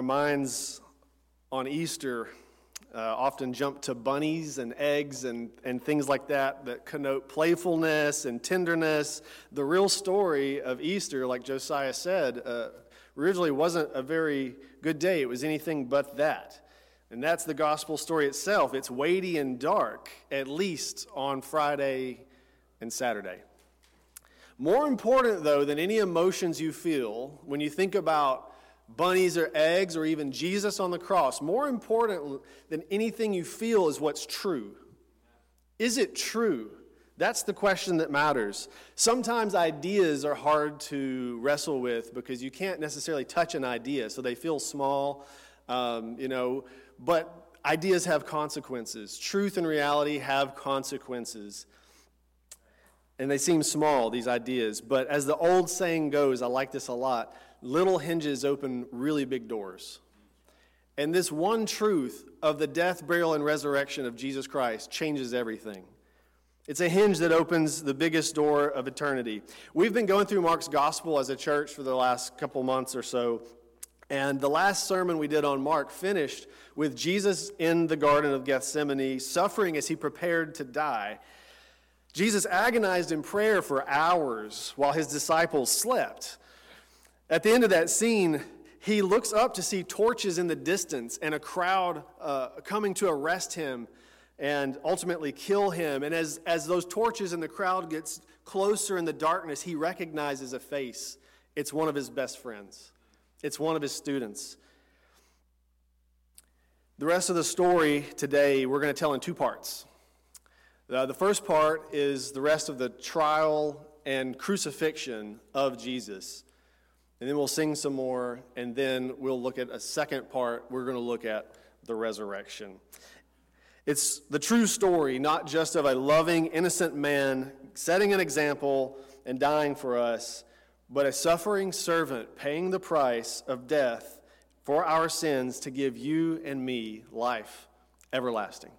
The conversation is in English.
our minds on Easter often jump to bunnies and eggs and things like that connote playfulness and tenderness. The real story of Easter, like Josiah said, originally wasn't a very good day. It was anything but that. And that's the gospel story itself. It's weighty and dark, at least on Friday and Saturday. More important, though, than any emotions you feel when you think about bunnies or eggs or even Jesus on the cross, more important than anything you feel is what's true. Is it true? That's the question that matters. Sometimes ideas are hard to wrestle with because you can't necessarily touch an idea, so they feel small, but ideas have consequences. Truth and reality have consequences. And they seem small, these ideas. But as the old saying goes, I like this a lot, little hinges open really big doors. And this one truth of the death, burial, and resurrection of Jesus Christ changes everything. It's a hinge that opens the biggest door of eternity. We've been going through Mark's gospel as a church for the last couple months or so. And the last sermon we did on Mark finished with Jesus in the Garden of Gethsemane, suffering as he prepared to die. Jesus agonized in prayer for hours while his disciples slept. At the end of that scene, he looks up to see torches in the distance and a crowd coming to arrest him and ultimately kill him. And as those torches and the crowd gets closer in the darkness, he recognizes a face. It's one of his best friends. It's one of his students. The rest of the story today we're going to tell in two parts. The first part is the rest of the trial and crucifixion of Jesus. And then we'll sing some more, and then we'll look at a second part. We're going to look at the resurrection. It's the true story, not just of a loving, innocent man setting an example and dying for us, but a suffering servant paying the price of death for our sins to give you and me life everlasting.